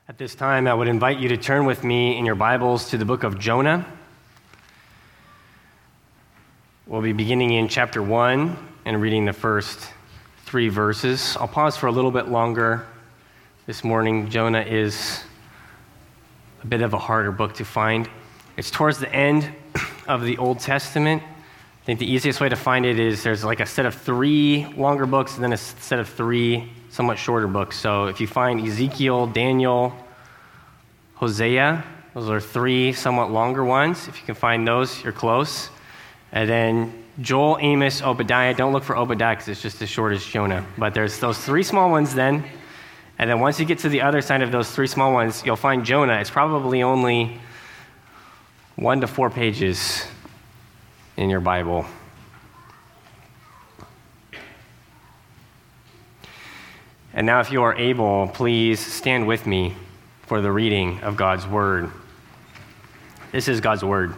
At this time, I would invite you to turn with me in your Bibles to the book of Jonah. We'll be beginning in chapter 1 and reading the first 3 verses. I'll pause for a little bit longer this morning. Jonah is a bit of a harder book to find. It's towards the end of the Old Testament. I think the easiest way to find it is there's like a set of 3 longer books and then a set of 3 somewhat shorter books. So if you find Ezekiel, Daniel, Hosea, those are 3 somewhat longer ones. If you can find those, you're close. And then Joel, Amos, Obadiah. Don't look for Obadiah because it's just as short as Jonah. But there's those 3 small ones then. And then once you get to the other side of those 3 small ones, you'll find Jonah. It's probably only 1 to 4 pages in your Bible. And now if you are able, please stand with me for the reading of God's Word. This is God's Word.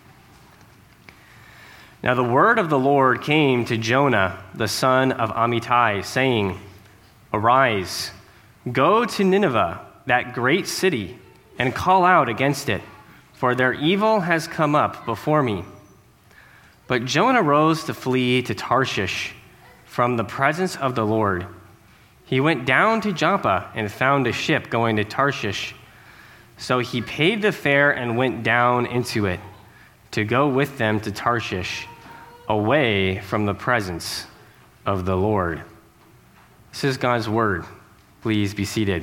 Now the word of the Lord came to Jonah, the son of Amittai, saying, "Arise, go to Nineveh, that great city, and call out against it, for their evil has come up before me." But Jonah rose to flee to Tarshish from the presence of the Lord. He went down to Joppa and found a ship going to Tarshish. So he paid the fare and went down into it to go with them to Tarshish, away from the presence of the Lord. This is God's word. Please be seated.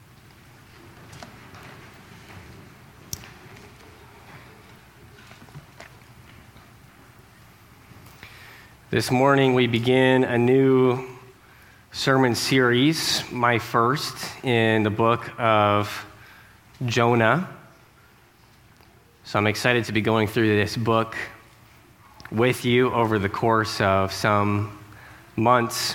This morning we begin a new sermon series, my first in the book of Jonah. So I'm excited to be going through this book with you over the course of some months.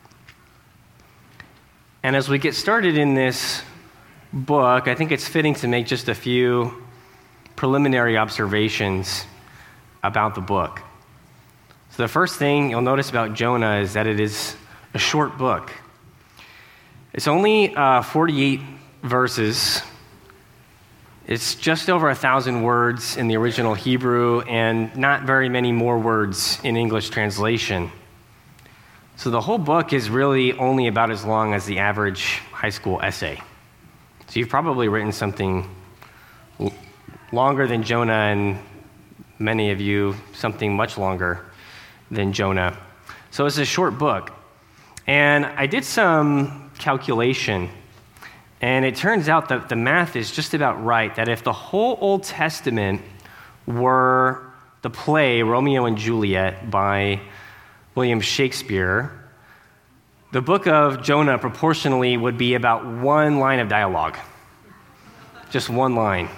And as we get started in this book, I think it's fitting to make just a few preliminary observations about the book. So the first thing you'll notice about Jonah is that it is a short book. It's only 48 verses. It's just over 1,000 words in the original Hebrew and not very many more words in English translation. So the whole book is really only about as long as the average high school essay. So you've probably written something longer than Jonah, and many of you something much longer than Jonah. So it's a short book. And I did some calculation, and it turns out that the math is just about right, that if the whole Old Testament were the play Romeo and Juliet by William Shakespeare, the book of Jonah proportionally would be about 1 line of dialogue. Just 1 line.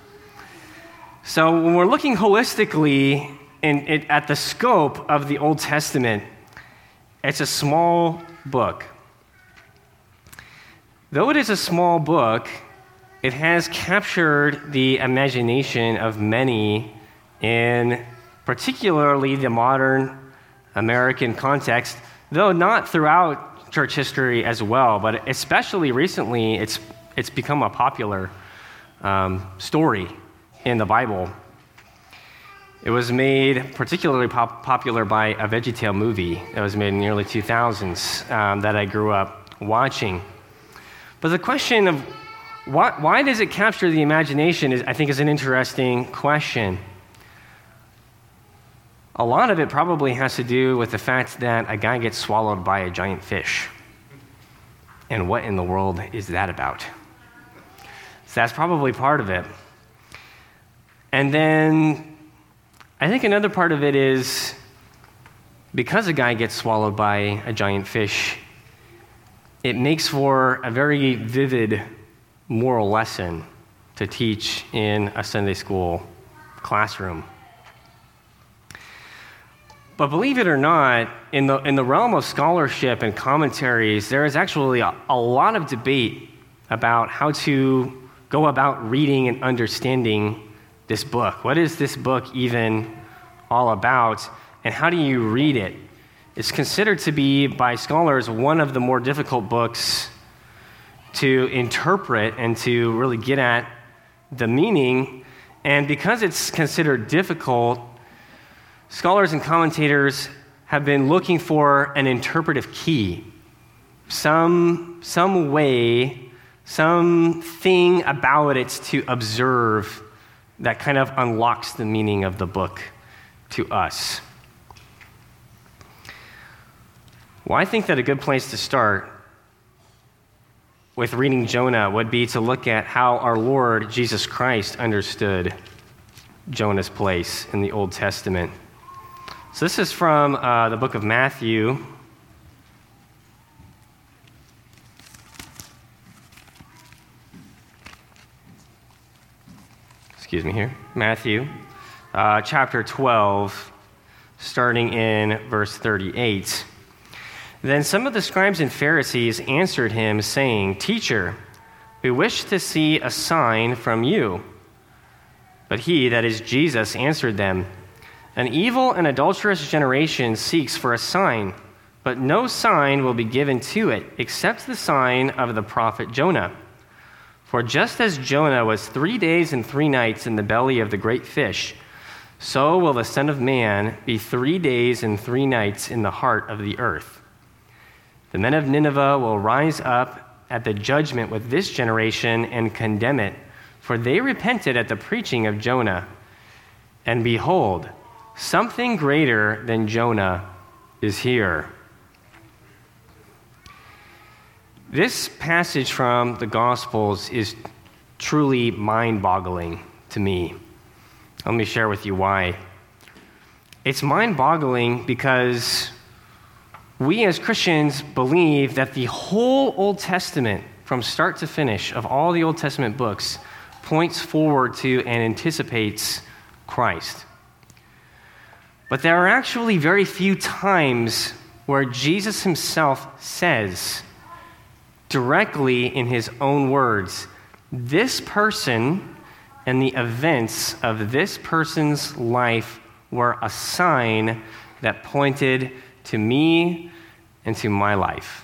So when we're looking holistically at the scope of the Old Testament, it's a small book. Though it is a small book, it has captured the imagination of many in particularly the modern American context, though not throughout church history as well, but especially recently, it's become a popular story in the Bible. It was made particularly popular by a VeggieTale movie that was made in the early 2000s that I grew up watching. But the question of why does it capture the imagination I think is an interesting question. A lot of it probably has to do with the fact that a guy gets swallowed by a giant fish. And what in the world is that about? So that's probably part of it. And then I think another part of it is because a guy gets swallowed by a giant fish, it makes for a very vivid moral lesson to teach in a Sunday school classroom. But believe it or not, in the realm of scholarship and commentaries, there is actually a lot of debate about how to go about reading and understanding this book. What is this book even all about, and how do you read it? It's considered to be, by scholars, one of the more difficult books to interpret and to really get at the meaning. And because it's considered difficult, scholars and commentators have been looking for an interpretive key, some way, something about it to observe that kind of unlocks the meaning of the book to us. Well, I think that a good place to start with reading Jonah would be to look at how our Lord Jesus Christ understood Jonah's place in the Old Testament. So this is from the book of Matthew. Excuse me here. Matthew, chapter 12, starting in verse 38. Then some of the scribes and Pharisees answered him, saying, "Teacher, we wish to see a sign from you." But he, that is Jesus, answered them, "An evil and adulterous generation seeks for a sign, but no sign will be given to it, except the sign of the prophet Jonah. For just as Jonah was 3 days and 3 nights in the belly of the great fish, so will the Son of Man be 3 days and 3 nights in the heart of the earth. The men of Nineveh will rise up at the judgment with this generation and condemn it, for they repented at the preaching of Jonah. And behold, something greater than Jonah is here." This passage from the Gospels is truly mind-boggling to me. Let me share with you why. It's mind-boggling because we as Christians believe that the whole Old Testament, from start to finish, of all the Old Testament books, points forward to and anticipates Christ. But there are actually very few times where Jesus himself says, directly in his own words, this person and the events of this person's life were a sign that pointed to me and to my life.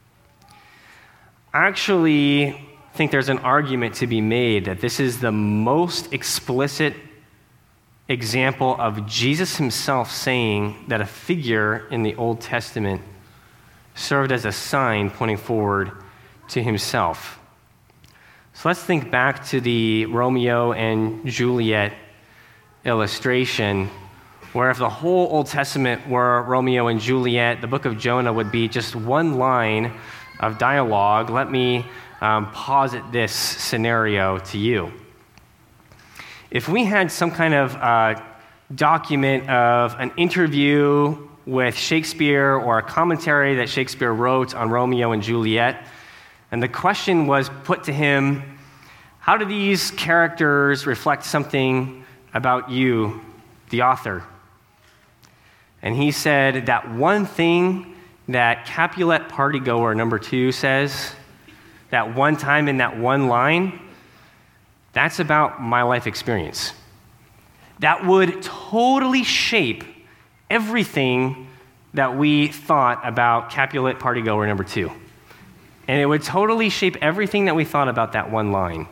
I actually think there's an argument to be made that this is the most explicit example of Jesus himself saying that a figure in the Old Testament served as a sign pointing forward to himself. So let's think back to the Romeo and Juliet illustration, where if the whole Old Testament were Romeo and Juliet, the book of Jonah would be just one line of dialogue. Let me posit this scenario to you. If we had some kind of document of an interview with Shakespeare or a commentary that Shakespeare wrote on Romeo and Juliet, and the question was put to him, how do these characters reflect something about you, the author? And he said that one thing that Capulet partygoer number 2 says, that one time in that one line, that's about my life experience. That would totally shape everything that we thought about Capulet partygoer number 2. And it would totally shape everything that we thought about that one line.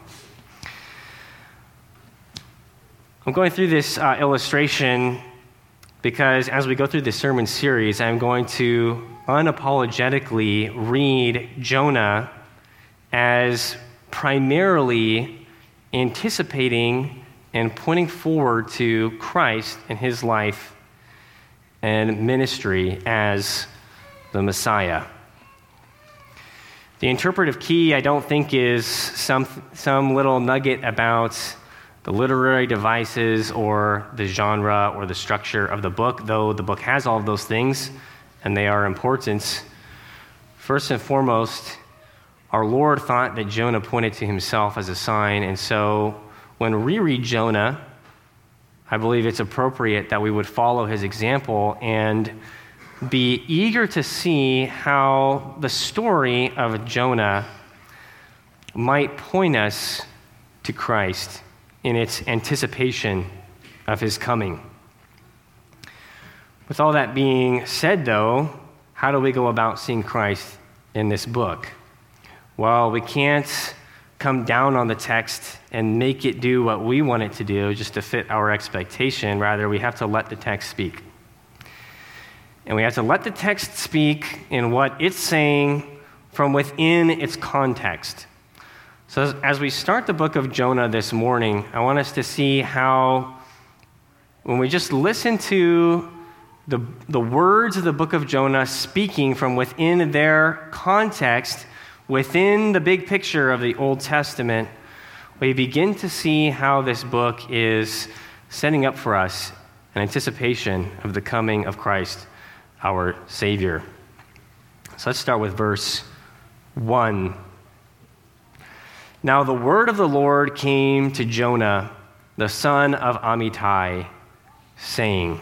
I'm going through this illustration because as we go through this sermon series, I'm going to unapologetically read Jonah as primarily anticipating and pointing forward to Christ and his life and ministry as the Messiah. The interpretive key, I don't think, is some little nugget about the literary devices or the genre or the structure of the book, though the book has all of those things, and they are important. First and foremost, our Lord thought that Jonah pointed to himself as a sign, and so when we read Jonah, I believe it's appropriate that we would follow his example and be eager to see how the story of Jonah might point us to Christ in its anticipation of his coming. With all that being said, though, how do we go about seeing Christ in this book? well, we can't come down on the text and make it do what we want it to do just to fit our expectation. Rather, we have to let the text speak. And we have to let the text speak in what it's saying from within its context. So as we start the book of Jonah this morning, I want us to see how when we just listen to the words of the book of Jonah speaking from within their context, within the big picture of the Old Testament, we begin to see how this book is setting up for us an anticipation of the coming of Christ, our Savior. So let's start with verse 1. Now the word of the Lord came to Jonah, the son of Amittai, saying.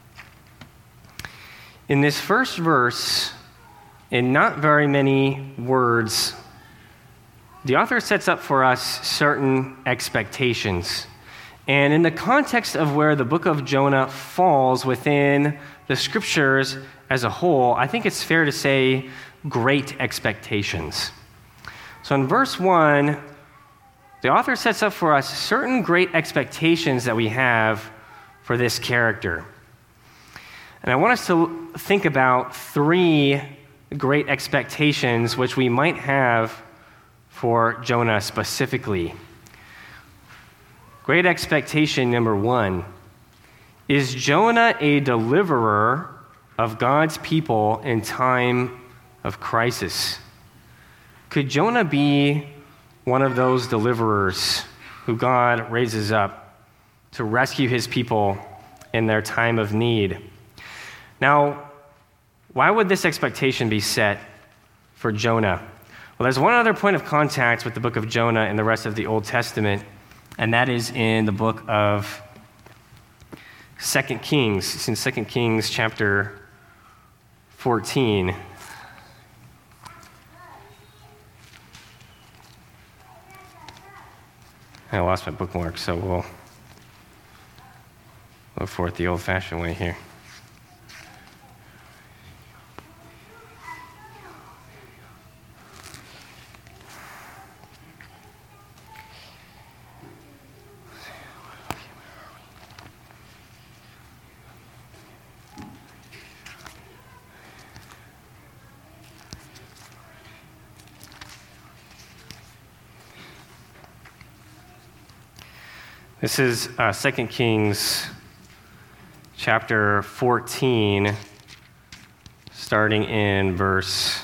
In this first verse, in not very many words, the author sets up for us certain expectations. And in the context of where the book of Jonah falls within the scriptures as a whole, I think it's fair to say great expectations. So in verse 1, the author sets up for us certain great expectations that we have for this character. And I want us to think about 3 great expectations which we might have for Jonah specifically. Great expectation number 1. Is Jonah a deliverer of God's people in time of crisis? Could Jonah be one of those deliverers who God raises up to rescue his people in their time of need? Now, why would this expectation be set for Jonah? Well, there's one other point of contact with the book of Jonah and the rest of the Old Testament, and that is in the book of 2 Kings. It's in 2 Kings chapter 14. I lost my bookmark, so we'll look for it the old-fashioned way here. This is 2 Kings chapter 14, starting in verse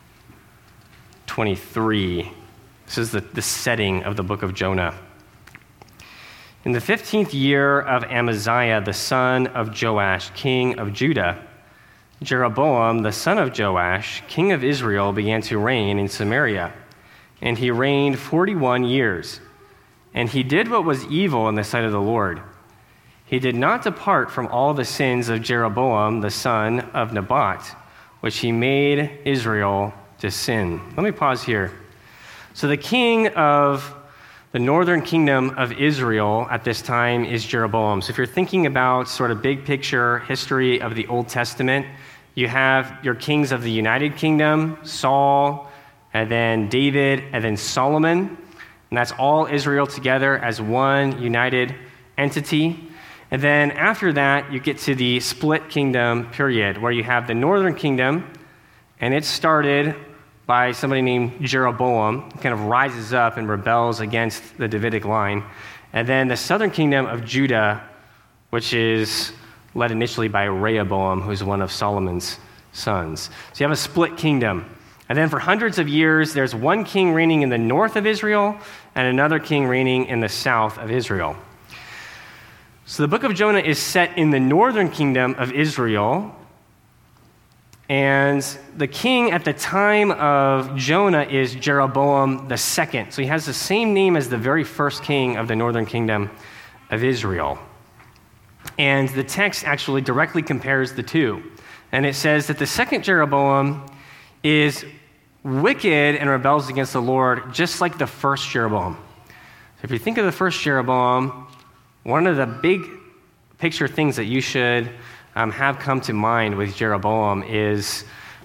23. This is the setting of the book of Jonah. In the 15th year of Amaziah, the son of Joash, king of Judah, Jeroboam, the son of Joash, king of Israel, began to reign in Samaria, and he reigned 41 years. And he did what was evil in the sight of the Lord. He did not depart from all the sins of Jeroboam, the son of Nebat, which he made Israel to sin. Let me pause here. So the king of the northern kingdom of Israel at this time is Jeroboam. So if you're thinking about sort of big picture history of the Old Testament, you have your kings of the United Kingdom, Saul, and then David, and then Solomon. And that's all Israel together as one united entity. And then after that, you get to the split kingdom period, where you have the northern kingdom, and it's started by somebody named Jeroboam, who kind of rises up and rebels against the Davidic line. And then the southern kingdom of Judah, which is led initially by Rehoboam, who's one of Solomon's sons. So you have a split kingdom. And then for hundreds of years, there's one king reigning in the north of Israel and another king reigning in the south of Israel. So the book of Jonah is set in the northern kingdom of Israel, and the king at the time of Jonah is Jeroboam II. So he has the same name as the very first king of the northern kingdom of Israel. And the text actually directly compares the two. And it says that the second Jeroboam is wicked and rebels against the Lord, just like the first Jeroboam. So if you think of the first Jeroboam, one of the big picture things that you should have come to mind with Jeroboam is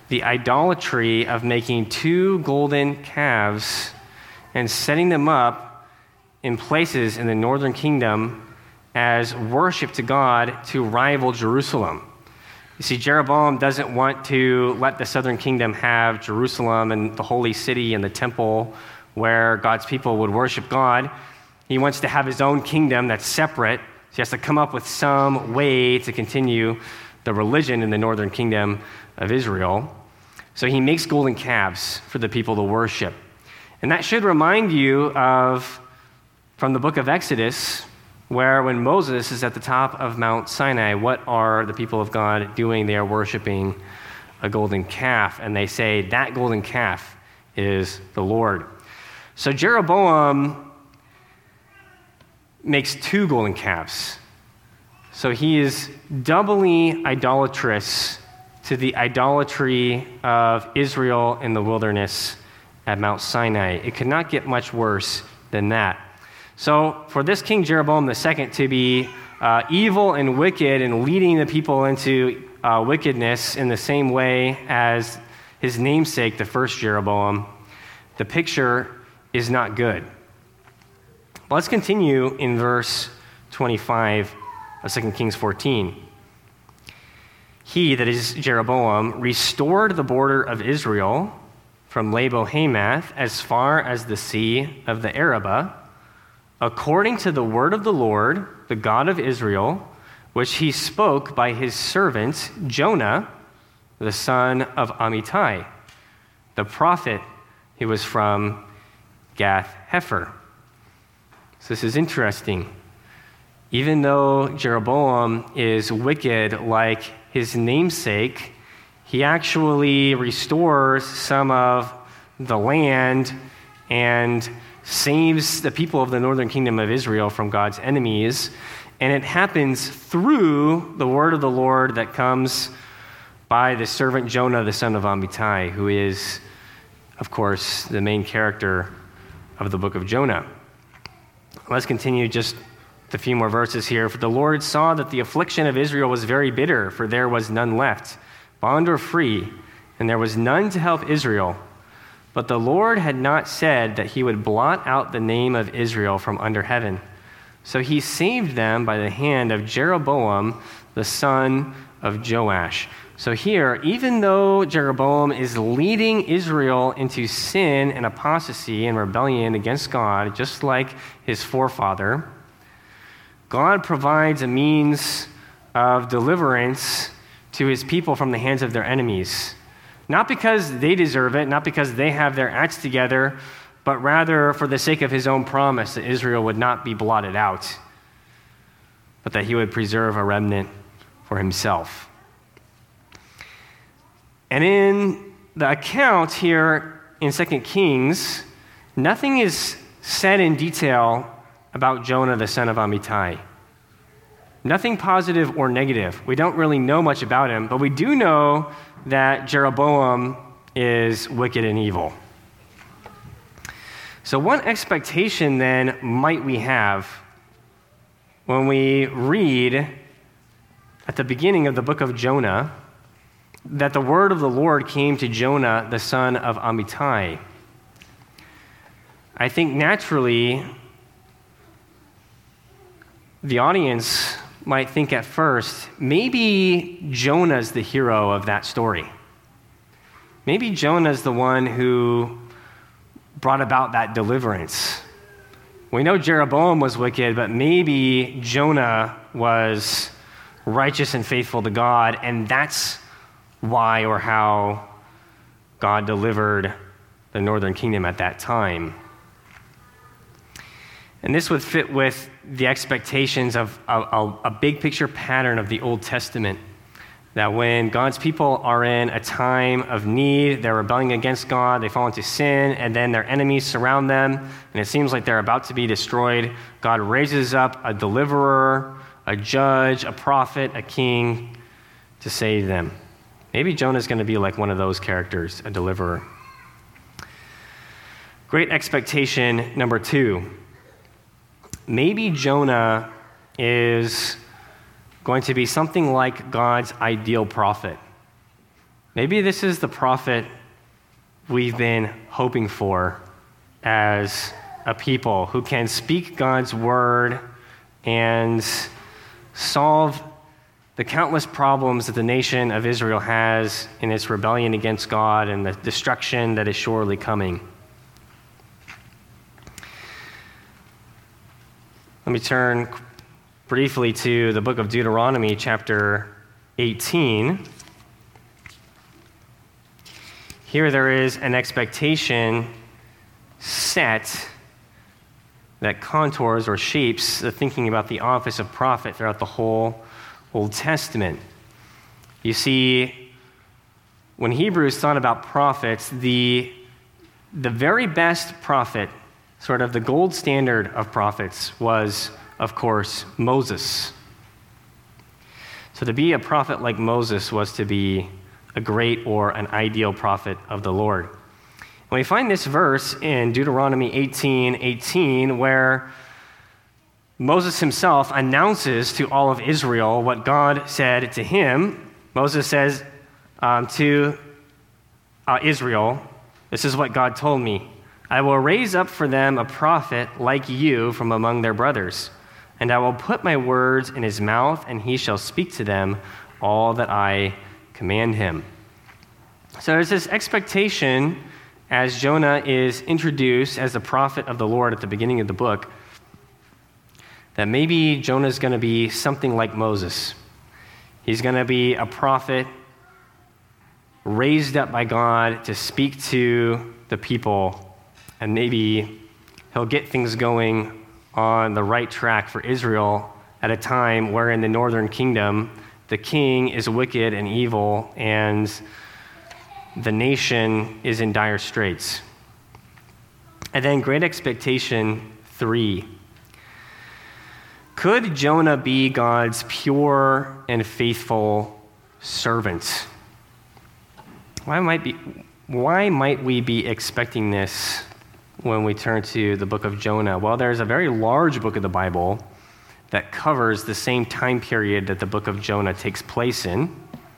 the idolatry of making 2 golden calves and setting them up in places in the northern kingdom as worship to God to rival Jerusalem. You see, Jeroboam doesn't want to let the southern kingdom have Jerusalem and the holy city and the temple where God's people would worship God. He wants to have his own kingdom that's separate. So he has to come up with some way to continue the religion in the northern kingdom of Israel. So he makes golden calves for the people to worship. And that should remind you of, from the book of Exodus, where when Moses is at the top of Mount Sinai, what are the people of God doing? They are worshiping a golden calf, and they say that golden calf is the Lord. So Jeroboam makes 2 golden calves. So he is doubly idolatrous to the idolatry of Israel in the wilderness at Mount Sinai. It could not get much worse than that. So for this King Jeroboam II to be evil and wicked and leading the people into wickedness in the same way as his namesake, the first Jeroboam, the picture is not good. Let's continue in verse 25 of 2 Kings 14. He, that is Jeroboam, restored the border of Israel from Labo-Hamath as far as the sea of the Arabah, according to the word of the Lord, the God of Israel, which he spoke by his servant Jonah, the son of Amittai, the prophet who was from Gath-Hepher. So this is interesting. Even though Jeroboam is wicked like his namesake, he actually restores some of the land and saves the people of the northern kingdom of Israel from God's enemies. And it happens through the word of the Lord that comes by the servant Jonah, the son of Amittai, who is, of course, the main character of the book of Jonah. Let's continue just a few more verses here. For the Lord saw that the affliction of Israel was very bitter, for there was none left, bond or free, and there was none to help Israel. But the Lord had not said that he would blot out the name of Israel from under heaven. So he saved them by the hand of Jeroboam, the son of Joash. So here, even though Jeroboam is leading Israel into sin and apostasy and rebellion against God, just like his forefather, God provides a means of deliverance to his people from the hands of their enemies. Not because they deserve it, not because they have their acts together, but rather for the sake of his own promise that Israel would not be blotted out, but that he would preserve a remnant for himself. And in the account here in 2 Kings, nothing is said in detail about Jonah, the son of Amittai. Nothing positive or negative. We don't really know much about him, but we do know that Jeroboam is wicked and evil. So what expectation then might we have when we read at the beginning of the book of Jonah that the word of the Lord came to Jonah, the son of Amittai? I think naturally the audience might think at first, maybe Jonah's the hero of that story. Maybe Jonah's the one who brought about that deliverance. We know Jeroboam was wicked, but maybe Jonah was righteous and faithful to God, and that's why or how God delivered the northern kingdom at that time. And this would fit with the expectations of a big picture pattern of the Old Testament, that when God's people are in a time of need, they're rebelling against God, they fall into sin, and then their enemies surround them, and it seems like they're about to be destroyed, God raises up a deliverer, a judge, a prophet, a king to save them. Maybe Jonah's going to be like one of those characters, a deliverer. Great expectation number 2. Maybe Jonah is going to be something like God's ideal prophet. maybe this is the prophet we've been hoping for as a people who can speak God's word and solve the countless problems that the nation of Israel has in its rebellion against God and the destruction that is surely coming. Let me turn briefly to the book of Deuteronomy, chapter 18. Here there is an expectation set that contours or shapes the thinking about the office of prophet throughout the whole Old Testament. You see, when Hebrews thought about prophets, the very best prophet, sort of the gold standard of prophets, was, of course, Moses. So to be a prophet like Moses was to be a great or an ideal prophet of the Lord. And we find this verse in Deuteronomy 18:18, where Moses himself announces to all of Israel what God said to him. Moses says to Israel, "This is what God told me. I will raise up for them a prophet like you from among their brothers, and I will put my words in his mouth, and he shall speak to them all that I command him." So there's this expectation as Jonah is introduced as the prophet of the Lord at the beginning of the book, that maybe Jonah is going to be something like Moses. He's going to be a prophet raised up by God to speak to the people, and maybe he'll get things going on the right track for Israel at a time where in the northern kingdom, the king is wicked and evil, and the nation is in dire straits. And then Great Expectation 3. Could Jonah be God's pure and faithful servant? Why might we be expecting this when we turn to the book of Jonah? Well, there's a very large book of the Bible that covers the same time period that the book of Jonah takes place in.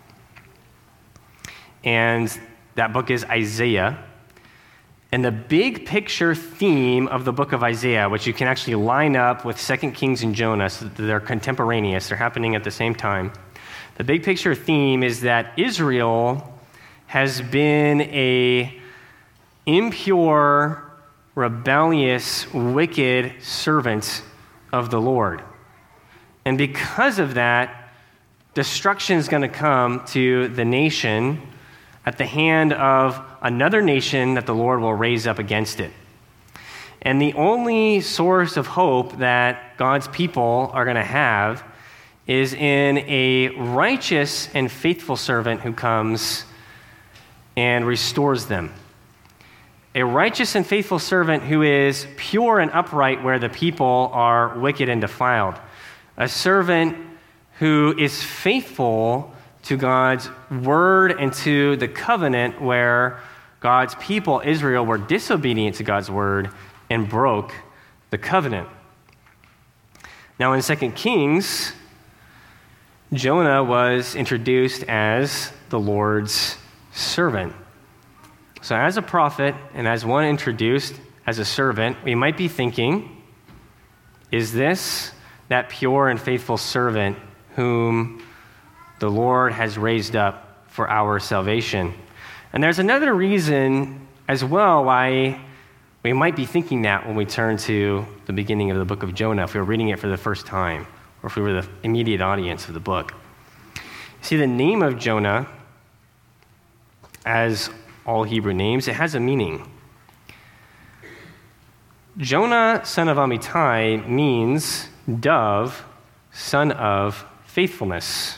And that book is Isaiah. And the big picture theme of the book of Isaiah, which you can actually line up with 2 Kings and Jonah, so that they're contemporaneous, they're happening at the same time. The big picture theme is that Israel has been a impure, rebellious, wicked servant of the Lord. And because of that, destruction is going to come to the nation at the hand of another nation that the Lord will raise up against it. And the only source of hope that God's people are going to have is in a righteous and faithful servant who comes and restores them. A righteous and faithful servant who is pure and upright where the people are wicked and defiled. A servant who is faithful to God's word and to the covenant where God's people, Israel, were disobedient to God's word and broke the covenant. Now in 2 Kings, Jonah was introduced as the Lord's servant. So as a prophet and as one introduced as a servant, we might be thinking, is this that pure and faithful servant whom the Lord has raised up for our salvation? And there's another reason as well why we might be thinking that when we turn to the beginning of the book of Jonah, if we were reading it for the first time, or if we were the immediate audience of the book. See, the name of Jonah, as all Hebrew names, it has a meaning. Jonah, son of Amittai, means dove, son of faithfulness.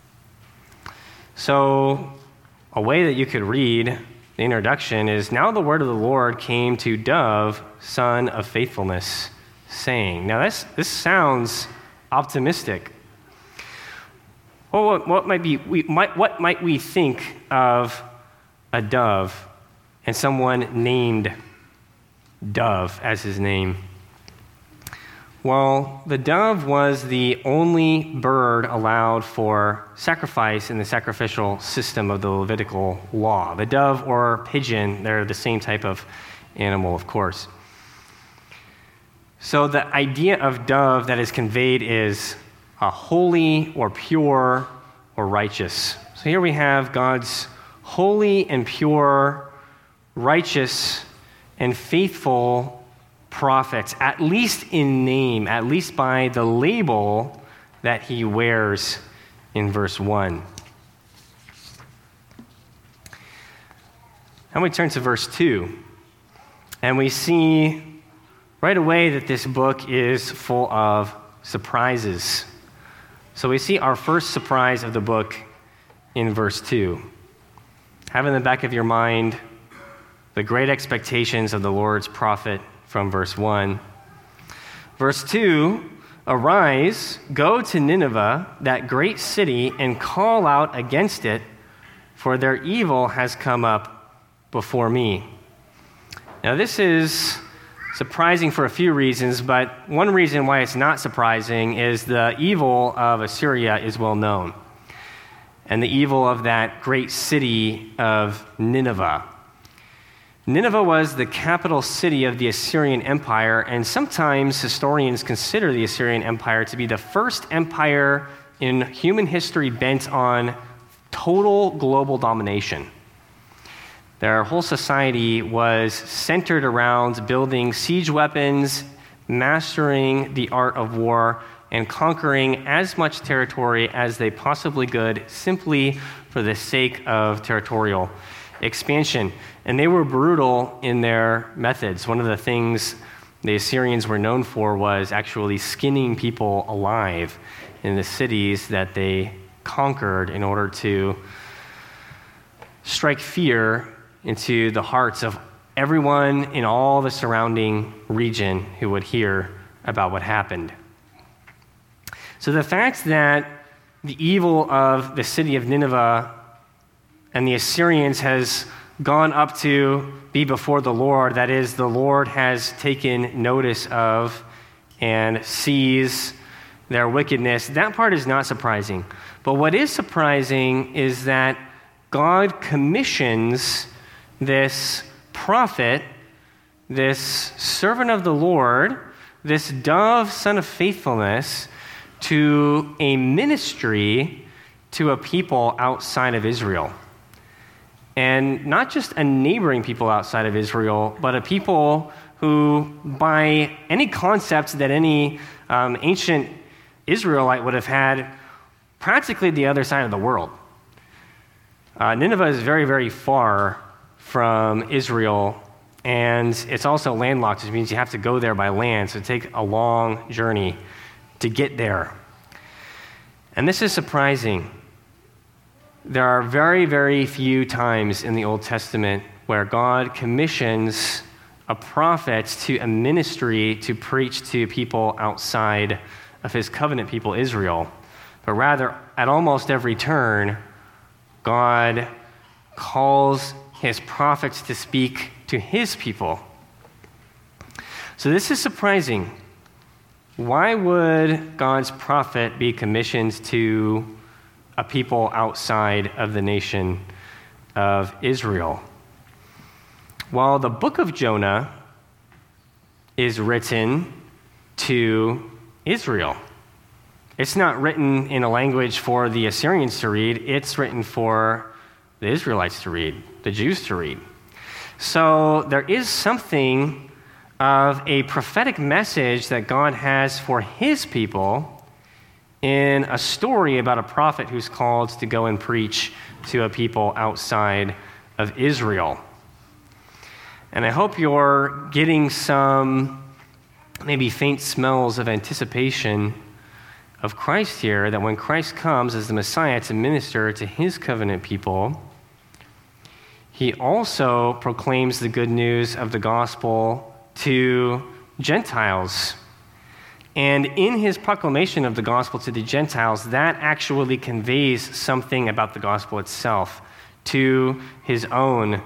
So a way that you could read the introduction is, now the word of the Lord came to dove, son of faithfulness, saying. Now this sounds optimistic. Well, what might we think of a dove and someone named Dove as his name? Well, the dove was the only bird allowed for sacrifice in the sacrificial system of the Levitical law. The dove or pigeon, they're the same type of animal, of course. So the idea of dove that is conveyed is holy or pure or righteous. So here we have God's holy and pure, righteous and faithful prophets, at least in name, at least by the label that he wears in verse 1. Now we turn to verse 2, and we see right away that this book is full of surprises. So we see our first surprise of the book in verse 2. Have in the back of your mind the great expectations of the Lord's prophet from verse 1. Verse 2, arise, go to Nineveh, that great city, and call out against it, for their evil has come up before me. Now this is surprising for a few reasons, but one reason why it's not surprising is the evil of Assyria is well known, and the evil of that great city of Nineveh. Nineveh was the capital city of the Assyrian Empire, and sometimes historians consider the Assyrian Empire to be the first empire in human history bent on total global domination. Their whole society was centered around building siege weapons, mastering the art of war, and conquering as much territory as they possibly could simply for the sake of territorial expansion. And they were brutal in their methods. One of the things the Assyrians were known for was actually skinning people alive in the cities that they conquered in order to strike fear into the hearts of everyone in all the surrounding region who would hear about what happened. So the fact that the evil of the city of Nineveh and the Assyrians has gone up to be before the Lord, that is, the Lord has taken notice of and sees their wickedness, that part is not surprising. But what is surprising is that God commissions this prophet, this servant of the Lord, this dove, son of faithfulness, to a ministry to a people outside of Israel. And not just a neighboring people outside of Israel, but a people who, by any concept that any ancient Israelite would have had, practically the other side of the world. Nineveh is very, very far from Israel, and it's also landlocked, which means you have to go there by land, so it takes a long journey to get there. And this is surprising. There are very, very few times in the Old Testament where God commissions a prophet to a ministry to preach to people outside of his covenant people, Israel. But rather, at almost every turn, God calls his prophets to speak to his people. So this is surprising. Why would God's prophet be commissioned to a people outside of the nation of Israel? Well, the book of Jonah is written to Israel. It's not written in a language for the Assyrians to read. It's written for the Israelites to read, the Jews to read. So there is something of a prophetic message that God has for his people in a story about a prophet who's called to go and preach to a people outside of Israel. And I hope you're getting some maybe faint smells of anticipation of Christ here, that when Christ comes as the Messiah to minister to his covenant people, he also proclaims the good news of the gospel to Gentiles. And in his proclamation of the gospel to the Gentiles, that actually conveys something about the gospel itself to his own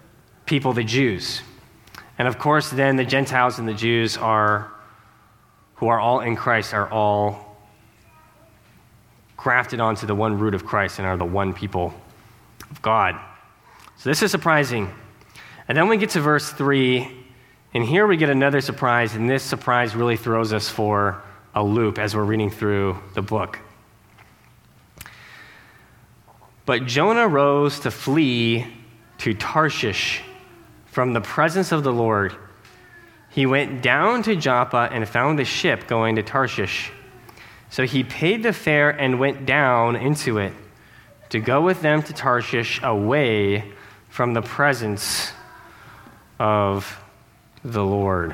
people, the Jews. And of course, then the Gentiles and the Jews are who are all in Christ are all grafted onto the one root of Christ and are the one people of God. So this is surprising. And then we get to verse 3, and here we get another surprise, and this surprise really throws us for a loop as we're reading through the book. But Jonah rose to flee to Tarshish from the presence of the Lord. He went down to Joppa and found a ship going to Tarshish. So he paid the fare and went down into it to go with them to Tarshish away from the presence of the Lord.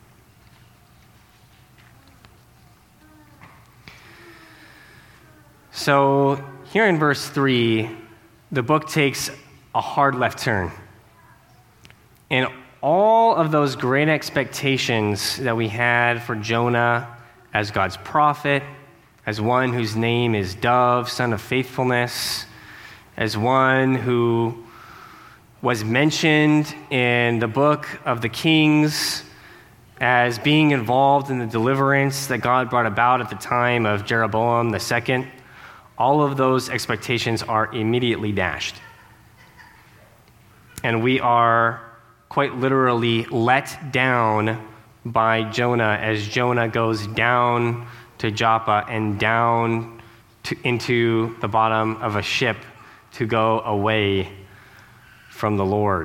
So here in verse 3, the book takes a hard left turn. And all of those great expectations that we had for Jonah as God's prophet, as one whose name is Dove, son of faithfulness, as one who was mentioned in the book of the Kings as being involved in the deliverance that God brought about at the time of Jeroboam II, all of those expectations are immediately dashed. And we are quite literally let down by Jonah as Jonah goes down to Joppa and down into the bottom of a ship to go away from the Lord.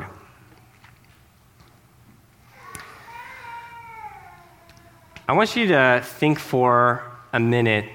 I want you to think for a minute,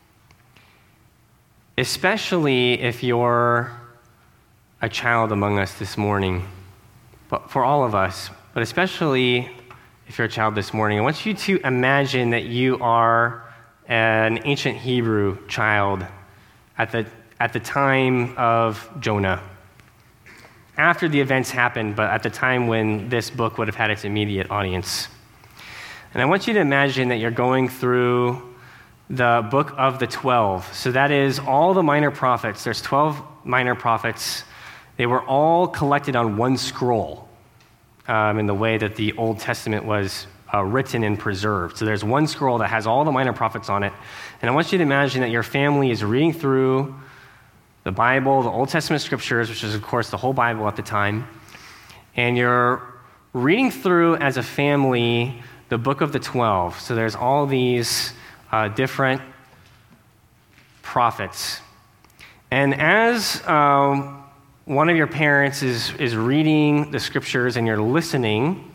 especially if you're a child among us this morning, but for all of us, but especially if you're a child this morning, I want you to imagine that you are an ancient Hebrew child at the time of Jonah. After the events happened, but at the time when this book would have had its immediate audience. And I want you to imagine that you're going through the book of the 12. So that is all the minor prophets. There's 12 minor prophets. They were all collected on one scroll in the way that the Old Testament was written and preserved. So there's one scroll that has all the minor prophets on it. And I want you to imagine that your family is reading through the Bible, the Old Testament scriptures, which is, of course, the whole Bible at the time. And you're reading through as a family the book of the 12. So there's all these different prophets. And as one of your parents is reading the scriptures and you're listening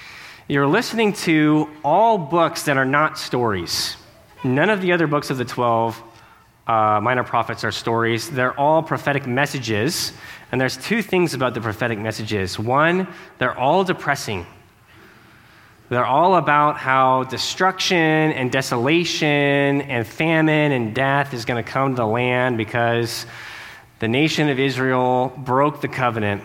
to all books that are not stories. None of the other books of the 12 minor prophets are stories. They're all prophetic messages. And there's two things about the prophetic messages. One, they're all depressing. They're all about how destruction and desolation and famine and death is going to come to the land because the nation of Israel broke the covenant.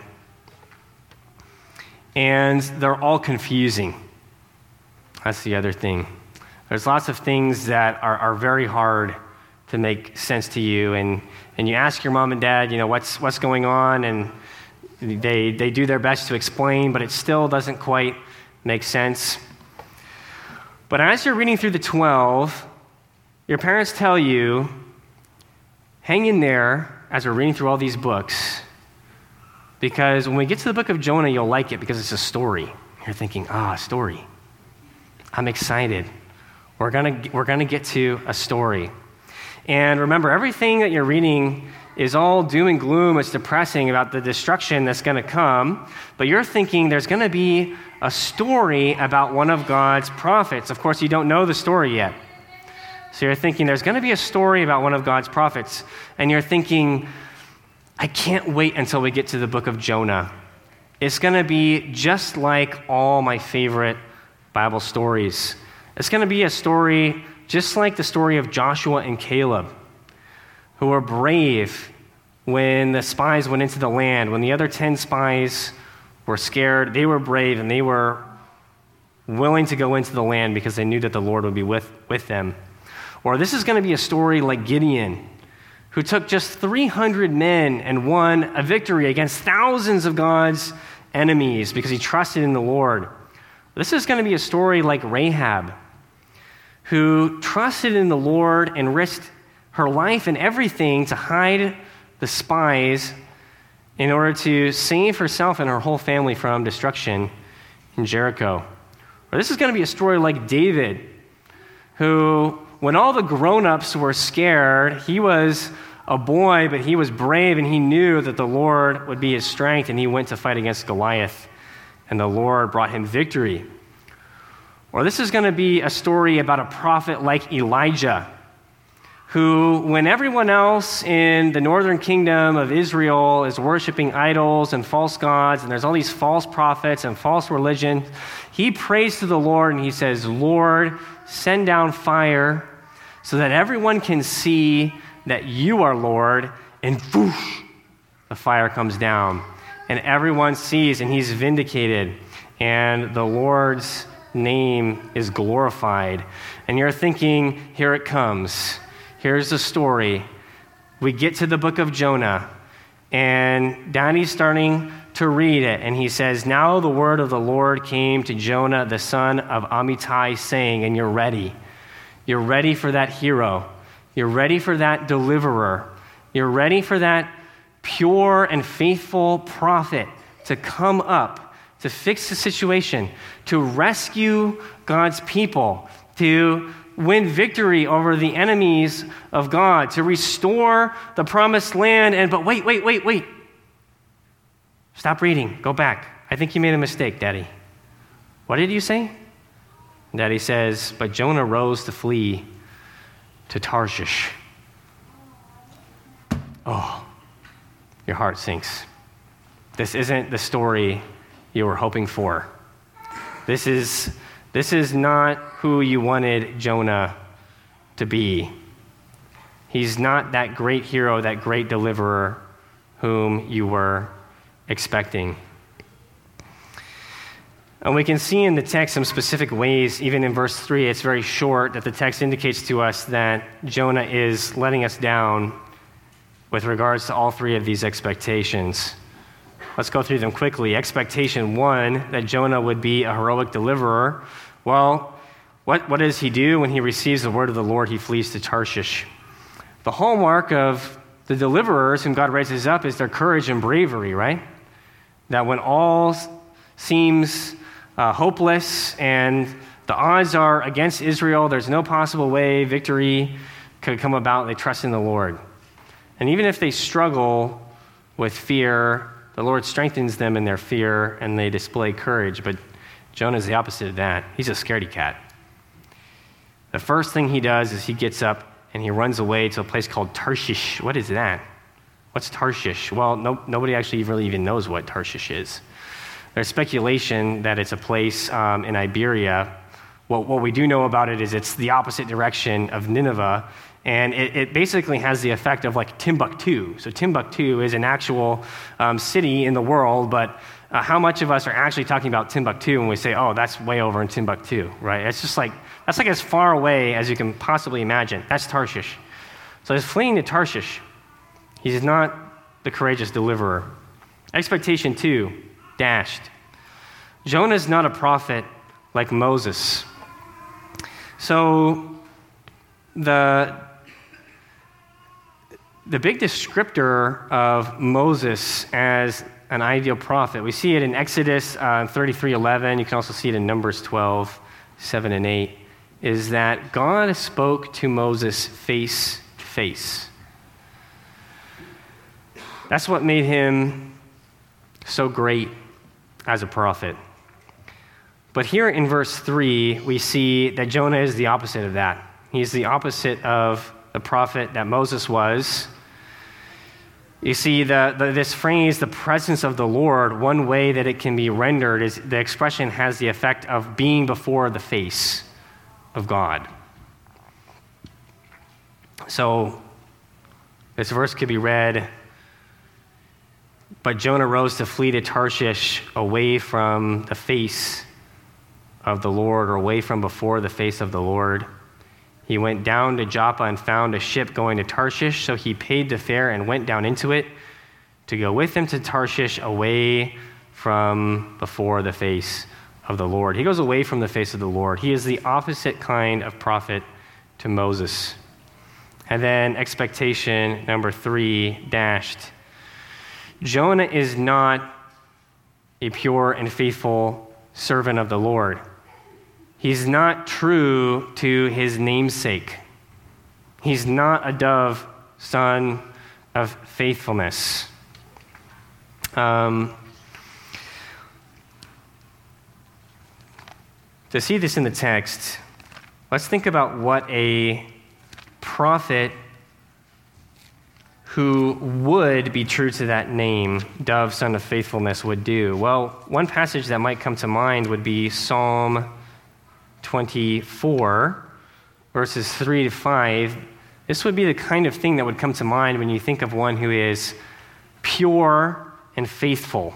And they're all confusing. That's the other thing. There's lots of things that are very hard to make sense to you. And you ask your mom and dad, what's going on? And they do their best to explain, but it still doesn't quite make sense. But as you're reading through the 12, your parents tell you, hang in there as we're reading through all these books, because when we get to the book of Jonah, you'll like it because it's a story. You're thinking, a story. I'm excited. We're gonna get to a story. And remember, everything that you're reading is all doom and gloom. It's depressing about the destruction that's going to come. But you're thinking there's going to be a story about one of God's prophets. Of course, you don't know the story yet. So you're thinking there's going to be a story about one of God's prophets. And you're thinking, I can't wait until we get to the book of Jonah. It's going to be just like all my favorite Bible stories. It's going to be a story just like the story of Joshua and Caleb, who were brave when the spies went into the land. When the other 10 spies were scared, they were brave and they were willing to go into the land because they knew that the Lord would be with them. Or this is going to be a story like Gideon, who took just 300 men and won a victory against thousands of God's enemies because he trusted in the Lord. This is going to be a story like Rahab, who trusted in the Lord and risked her life and everything to hide the spies in order to save herself and her whole family from destruction in Jericho. Or this is going to be a story like David, who, when all the grown-ups were scared, he was a boy, but he was brave, and he knew that the Lord would be his strength, and he went to fight against Goliath, and the Lord brought him victory. Or this is going to be a story about a prophet like Elijah, who, when everyone else in the northern kingdom of Israel is worshiping idols and false gods, and there's all these false prophets and false religion, he prays to the Lord and he says, Lord, send down fire so that everyone can see that you are Lord, and whoosh, the fire comes down. And everyone sees, and he's vindicated, and the Lord's name is glorified. And you're thinking, here it comes. Here's the story. We get to the book of Jonah, and Daddy's starting to read it, and he says, now the word of the Lord came to Jonah, the son of Amittai, saying, and you're ready. You're ready for that hero. You're ready for that deliverer. You're ready for that pure and faithful prophet to come up, to fix the situation, to rescue God's people, to win victory over the enemies of God, to restore the promised land. But wait. Stop reading. Go back. I think you made a mistake, Daddy. What did you say? Daddy says, but Jonah rose to flee to Tarshish. Oh, your heart sinks. This isn't the story you were hoping for. This is not who you wanted Jonah to be. He's not that great hero, that great deliverer whom you were expecting. And we can see in the text some specific ways, even in verse 3, it's very short, that the text indicates to us that Jonah is letting us down with regards to all three of these expectations. Let's go through them quickly. Expectation 1, that Jonah would be a heroic deliverer. Well, what does he do when he receives the word of the Lord? He flees to Tarshish. The hallmark of the deliverers whom God raises up is their courage and bravery, right? That when all seems hopeless and the odds are against Israel, there's no possible way victory could come about, they trust in the Lord. And even if they struggle with fear, the Lord strengthens them in their fear and they display courage. But Jonah is the opposite of that. He's a scaredy cat. The first thing he does is he gets up and he runs away to a place called Tarshish. What is that? What's Tarshish? Well, nobody actually really even knows what Tarshish is. There's speculation that it's a place in Iberia. What we do know about it is it's the opposite direction of Nineveh, and it basically has the effect of like Timbuktu. So Timbuktu is an actual city in the world, but how much of us are actually talking about Timbuktu when we say, oh, that's way over in Timbuktu, right? It's just like, that's like as far away as you can possibly imagine. That's Tarshish. So he's fleeing to Tarshish. He's not the courageous deliverer. Expectation 2, dashed. Jonah's not a prophet like Moses. So the big descriptor of Moses as an ideal prophet, we see it in Exodus 33:11. You can also see it in Numbers 12:7 and 8, is that God spoke to Moses face to face. That's what made him so great as a prophet. But here in verse 3, we see that Jonah is the opposite of that. He's the opposite of the prophet that Moses was. You see, this phrase, the presence of the Lord, one way that it can be rendered is the expression has the effect of being before the face of God. So this verse could be read, but Jonah rose to flee to Tarshish away from the face of the Lord, or away from before the face of the Lord. He went down to Joppa and found a ship going to Tarshish, so he paid the fare and went down into it to go with him to Tarshish away from before the face of the Lord. He goes away from the face of the Lord. He is the opposite kind of prophet to Moses. And then expectation number 3 dashed. Jonah is not a pure and faithful servant of the Lord. He's not true to his namesake. He's not a dove, son of faithfulness. To see this in the text, let's think about what a prophet who would be true to that name, dove, son of faithfulness, would do. Well, one passage that might come to mind would be Psalm 24, verses 3 to 5. This would be the kind of thing that would come to mind when you think of one who is pure and faithful.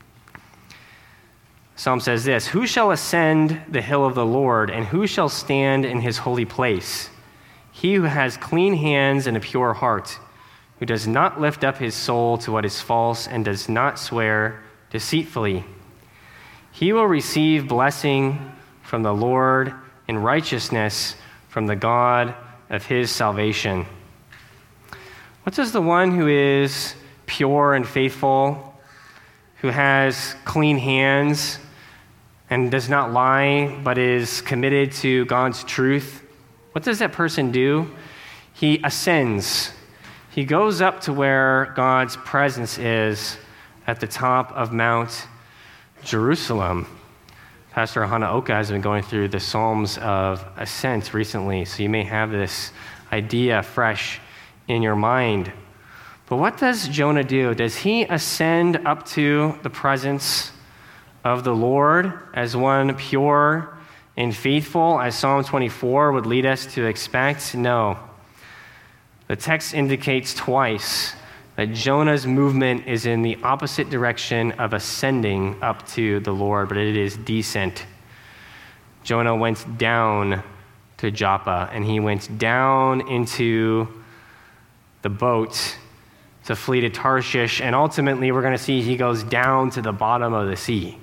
Psalm says this, "Who shall ascend the hill of the Lord, and who shall stand in his holy place? He who has clean hands and a pure heart, who does not lift up his soul to what is false and does not swear deceitfully. He will receive blessing from the Lord and righteousness from the God of his salvation." What does the one who is pure and faithful, who has clean hands and does not lie but is committed to God's truth, what does that person do? He ascends. He goes up to where God's presence is at the top of Mount Jerusalem. Pastor Hanaoka has been going through the Psalms of Ascent recently, so you may have this idea fresh in your mind. But what does Jonah do? Does he ascend up to the presence of the Lord as one pure and faithful, as Psalm 24 would lead us to expect? No. The text indicates twice that Jonah's movement is in the opposite direction of ascending up to the Lord, but it is descent. Jonah went down to Joppa, and he went down into the boat to flee to Tarshish, and ultimately we're going to see he goes down to the bottom of the sea.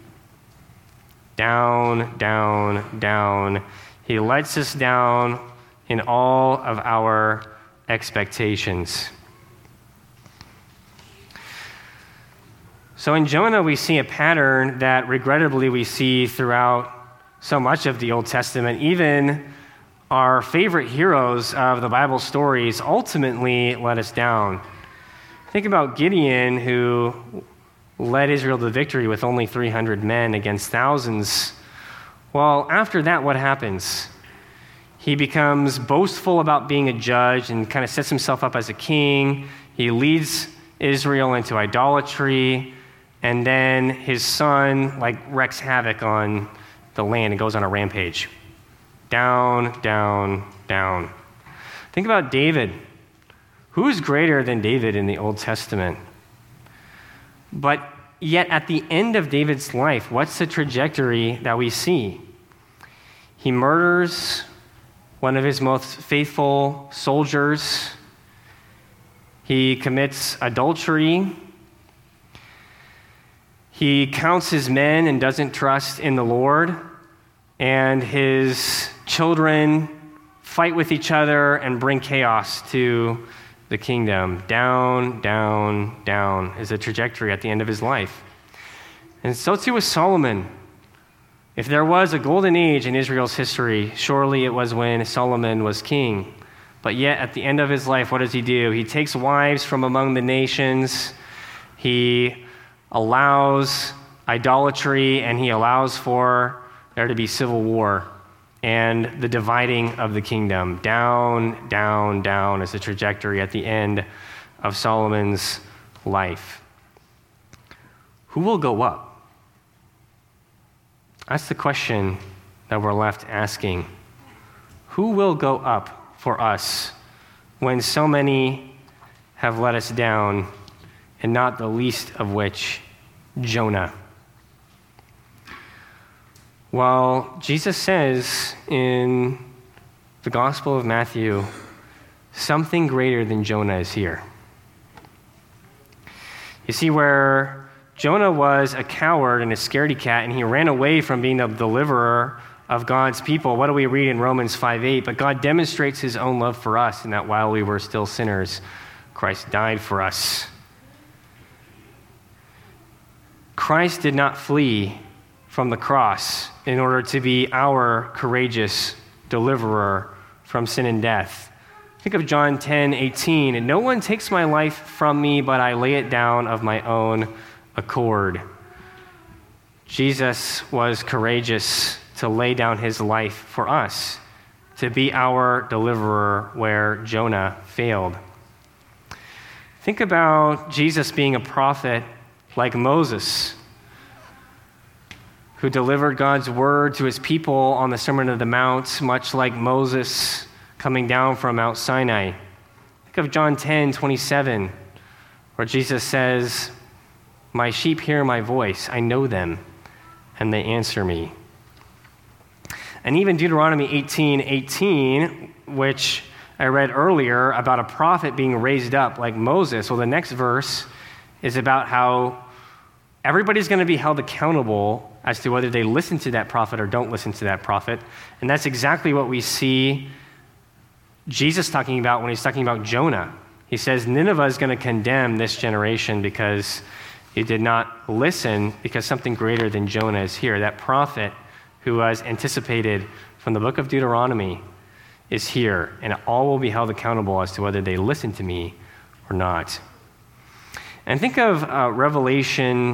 Down, down, down. He lets us down in all of our expectations. So in Jonah, we see a pattern that regrettably we see throughout so much of the Old Testament. Even our favorite heroes of the Bible stories ultimately let us down. Think about Gideon, who led Israel to victory with only 300 men against thousands. Well, after that, what happens? He becomes boastful about being a judge and kind of sets himself up as a king. He leads Israel into idolatry, and then his son wreaks havoc on the land and goes on a rampage. Down, down, down. Think about David. Who's greater than David in the Old Testament? But yet at the end of David's life, what's the trajectory that we see? He murders one of his most faithful soldiers. He commits adultery. He counts his men and doesn't trust in the Lord. And his children fight with each other and bring chaos to the kingdom. Down, down, down is the trajectory at the end of his life. And so too was Solomon. If there was a golden age in Israel's history, surely it was when Solomon was king. But yet, at the end of his life, what does he do? He takes wives from among the nations. He allows idolatry, and he allows for there to be civil war and the dividing of the kingdom. Down, down, down is the trajectory at the end of Solomon's life. Who will go up? That's the question that we're left asking. Who will go up for us when so many have let us down, and not the least of which, Jonah? Well, Jesus says in the Gospel of Matthew, something greater than Jonah is here. You see, where Jonah was a coward and a scaredy cat, and he ran away from being the deliverer of God's people. What do we read in Romans 5:8? But God demonstrates his own love for us, in that while we were still sinners, Christ died for us. Christ did not flee from the cross in order to be our courageous deliverer from sin and death. Think of John 10:18, and no one takes my life from me, but I lay it down of my own accord. Jesus was courageous to lay down his life for us, to be our deliverer where Jonah failed. Think about Jesus being a prophet like Moses, who delivered God's word to his people on the Sermon on the Mount, much like Moses coming down from Mount Sinai. Think of John 10:27, where Jesus says, "My sheep hear my voice, I know them, and they answer me." And even Deuteronomy 18:18, which I read earlier about a prophet being raised up like Moses. Well, the next verse is about how everybody's going to be held accountable as to whether they listen to that prophet or don't listen to that prophet. And that's exactly what we see Jesus talking about when he's talking about Jonah. He says, Nineveh is going to condemn this generation because he did not listen, because something greater than Jonah is here. That prophet who was anticipated from the book of Deuteronomy is here, and all will be held accountable as to whether they listen to me or not. And think of Revelation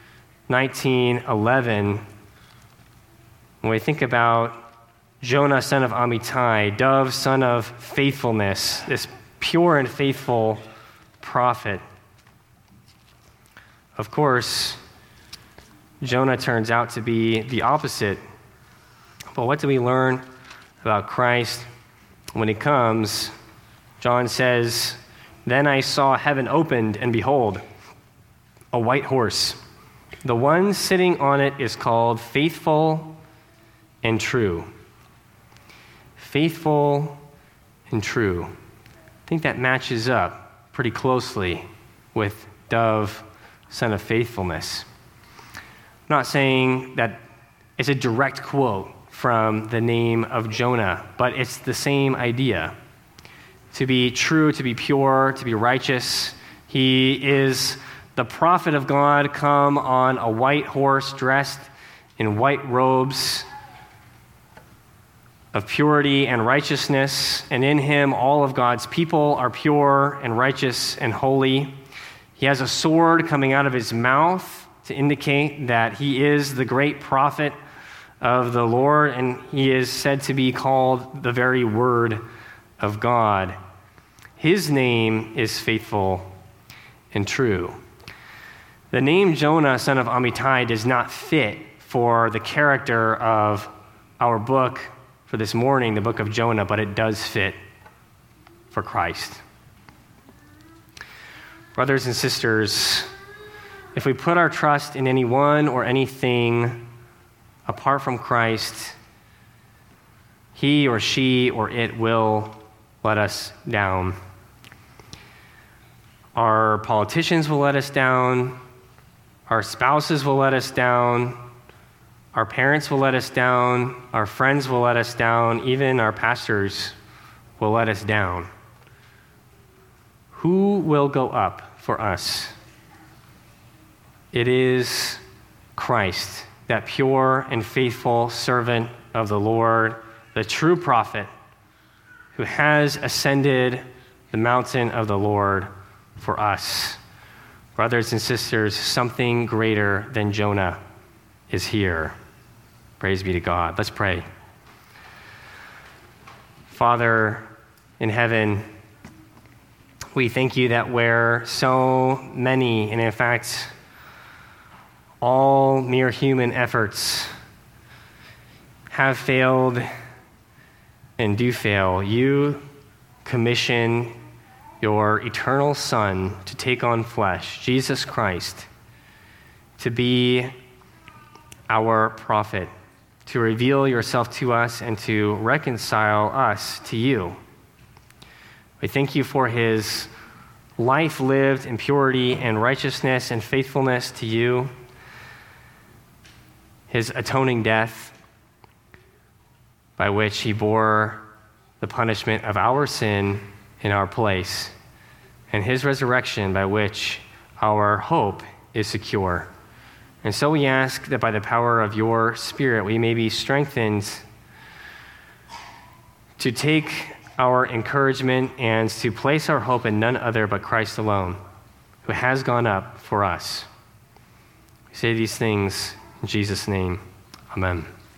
19:11, when we think about Jonah, son of Amittai, Dove, son of faithfulness, this pure and faithful prophet. Of course, Jonah turns out to be the opposite. But what do we learn about Christ when he comes? John says, "Then I saw heaven opened, and behold, a white horse. The one sitting on it is called Faithful and True." Faithful and true. I think that matches up pretty closely with Dove, son of faithfulness. I'm not saying that it's a direct quote from the name of Jonah, but it's the same idea. To be true, to be pure, to be righteous. He is the prophet of God come on a white horse, dressed in white robes of purity and righteousness, and in him all of God's people are pure and righteous and holy. He has a sword coming out of his mouth to indicate that he is the great prophet of the Lord, and he is said to be called the very Word of God. His name is Faithful and True. The name Jonah, son of Amittai, does not fit for the character of our book for this morning, the book of Jonah, but it does fit for Christ. Brothers and sisters, if we put our trust in anyone or anything apart from Christ, he or she or it will let us down. Our politicians will let us down. Our spouses will let us down. Our parents will let us down. Our friends will let us down. Even our pastors will let us down. Who will go up for us? It is Christ, that pure and faithful servant of the Lord, the true prophet who has ascended the mountain of the Lord for us. Brothers and sisters, something greater than Jonah is here. Praise be to God. Let's pray. Father in heaven, we thank you that where so many, and in fact, all mere human efforts have failed and do fail, you commission your eternal Son to take on flesh, Jesus Christ, to be our prophet, to reveal yourself to us and to reconcile us to you. We thank you for his life lived in purity and righteousness and faithfulness to you, his atoning death by which he bore the punishment of our sin in our place, and his resurrection by which our hope is secure. And so we ask that by the power of your Spirit, we may be strengthened to take our encouragement and to place our hope in none other but Christ alone, who has gone up for us. We say these things in Jesus' name. Amen.